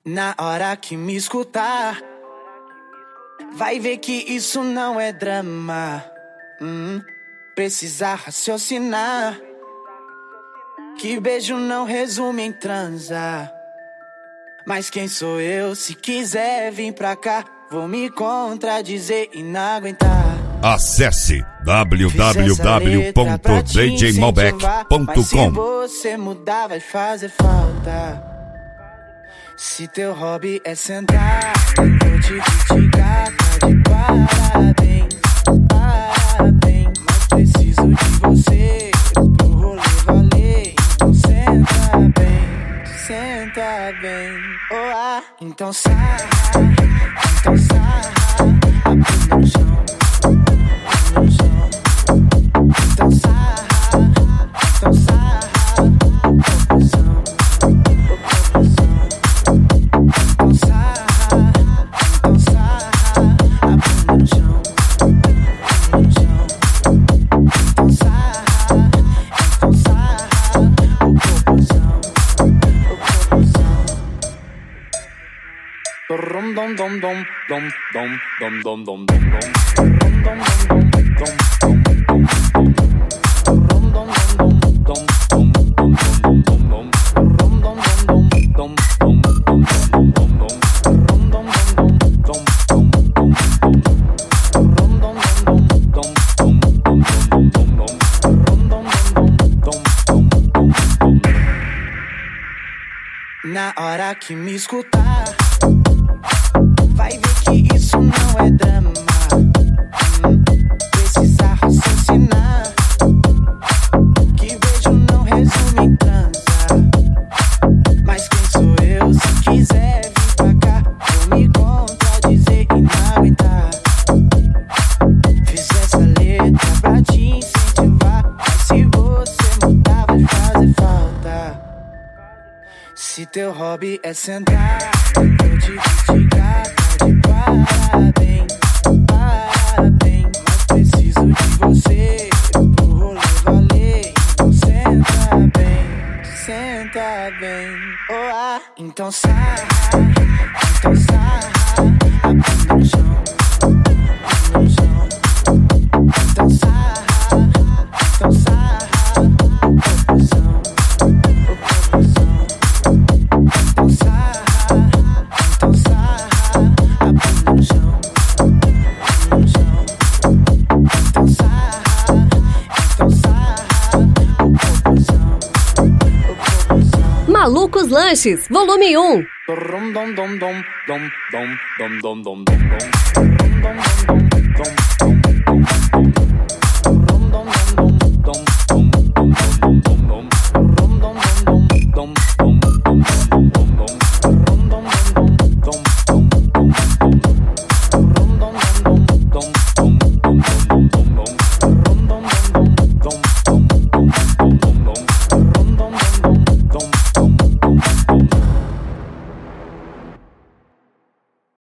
Na hora que me escutar, vai ver que isso não é drama. Precisa raciocinar, que beijo não resume em transar. Mas quem sou eu? Se quiser vir pra cá, vou me contradizer e não aguentar. Acesse www.djmalbec.com. Mas se você mudar vai fazer falta. Se teu hobby é sentar, vou te criticar, tá de parabéns, parabéns. Mas preciso de você pro rolê valer. Então senta bem, oh ah. Então sarra, a bunda no chão, no chão. Então sarra, oposição. Então sarra, a bunda no chão, no chão. Então sarra, oposição. Rum dum dum dum dum dum dum dum dum dum dum. Rum dum dum dum dum dum dum. Na hora que me escutar, vai ver que isso não é drama. Precisa raciocinar, que beijo não resume em transar. Mas quem sou eu? Se quiser vir pra cá, vou me contradizer e não aguentar. Fiz essa letra pra te incentivar, mas se você mudar vai fazer falta. Se teu hobby é sentar, vou te criticar, tá de parabéns, parabéns. Mas preciso de você pro rolê valer. Então senta bem, oh ah. Então sarra, a bunda no chão, no chão. Então sarra, oposição. Então sarra, a bunda no chão, no chão. Então sarra, oposição. Malucos Lanches, volume 1. Rum dum dum dum dum dum dum dum dum dum dum.